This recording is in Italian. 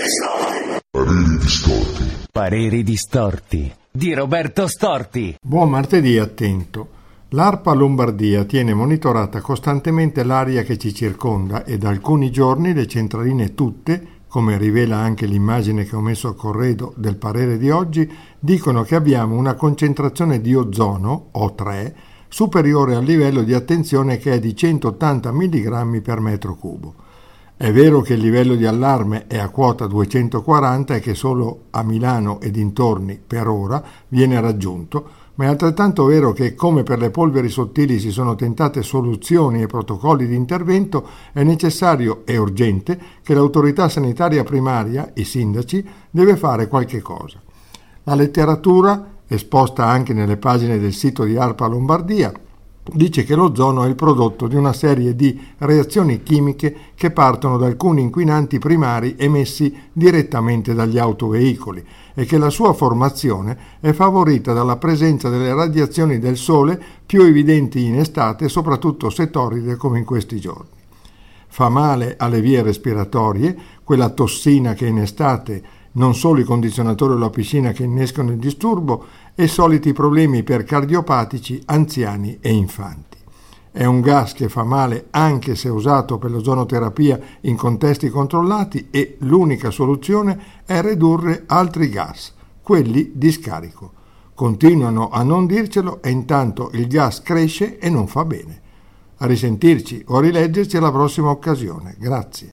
Pareri distorti. Pareri distorti di Roberto Storti. Buon martedì attento. L'ARPA Lombardia tiene monitorata costantemente l'aria che ci circonda e da alcuni giorni le centraline tutte, come rivela anche l'immagine che ho messo a corredo del parere di oggi, dicono che abbiamo una concentrazione di ozono, O3, superiore al livello di attenzione che è di 180 mg per metro cubo. È vero che il livello di allarme è a quota 240 e che solo a Milano e dintorni per ora viene raggiunto, ma è altrettanto vero che, come per le polveri sottili si sono tentate soluzioni e protocolli di intervento, è necessario e urgente che l'autorità sanitaria primaria, i sindaci, deve fare qualche cosa. La letteratura, esposta anche nelle pagine del sito di ARPA Lombardia, dice che l'ozono è il prodotto di una serie di reazioni chimiche che partono da alcuni inquinanti primari emessi direttamente dagli autoveicoli e che la sua formazione è favorita dalla presenza delle radiazioni del sole più evidenti in estate, soprattutto se torride come in questi giorni. Fa male alle vie respiratorie, quella tossina che in estate non solo i condizionatori o la piscina che innescano il disturbo e soliti problemi per cardiopatici, anziani e infanti. È un gas che fa male anche se usato per l'ozonoterapia in contesti controllati e l'unica soluzione è ridurre altri gas, quelli di scarico. Continuano a non dircelo e intanto il gas cresce e non fa bene. A risentirci o a rileggerci alla prossima occasione. Grazie.